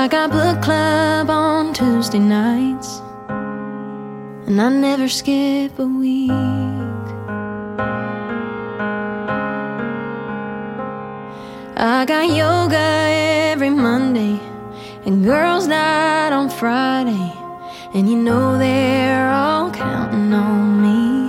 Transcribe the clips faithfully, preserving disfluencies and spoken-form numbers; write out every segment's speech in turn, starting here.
I got book club on Tuesday nights, and I never skip a week. I got yoga every Monday and girls' night on Friday, and you know they're all counting on me.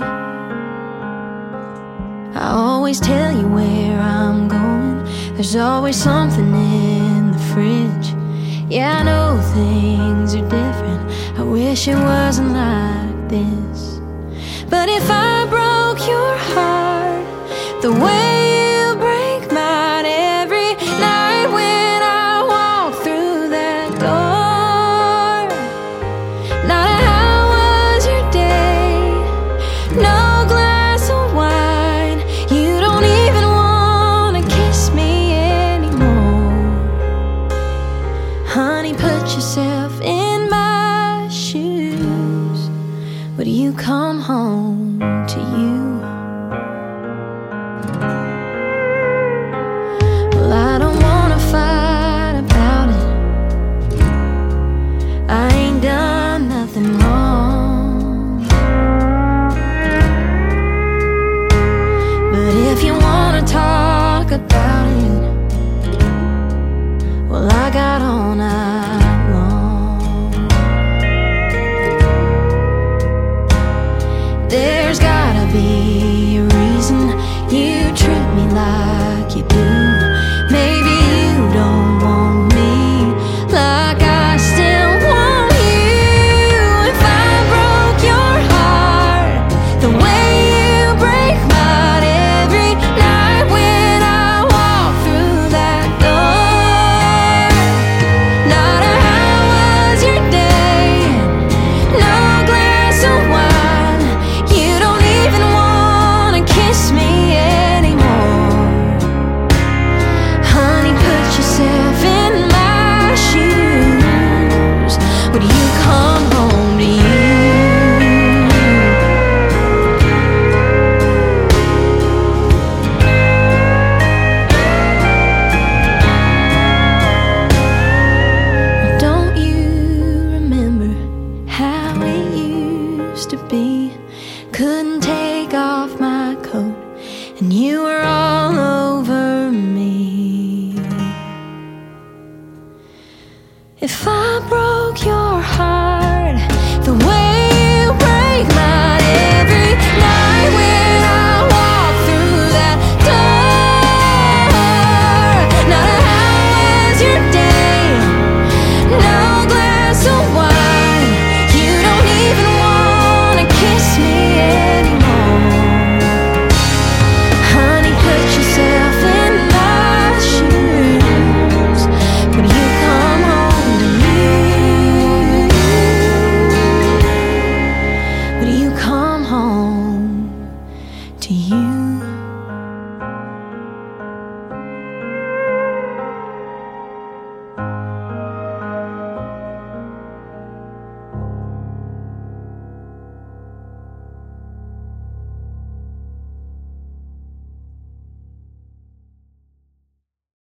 I always tell you where I'm going, there's always something in the fridge. Yeah, I know things are different, I wish it wasn't like this. But if I broke your heart the way you break mine every night when I walk through that door, not a how was your day, no glass of wine, you don't even wanna kiss me anymore. Honey, put yourself in my shoes, would you come home to you? Well, I don't wanna fight about it, I ain't done nothing wrong. But if you wanna talk about it, well, I got all night long. There's gotta be a reason you treat me like you do. Maybe you don't want me like I still want you. If I broke your heart the way you break mine every night when I walk through that door, not a how was your day, no glass of wine, you don't even wanna kiss me anymore. Honey, put yourself in my shoes, would you come home to you? Don't you remember how it used to be? Couldn't take off my coat and you were all over me. If I broke your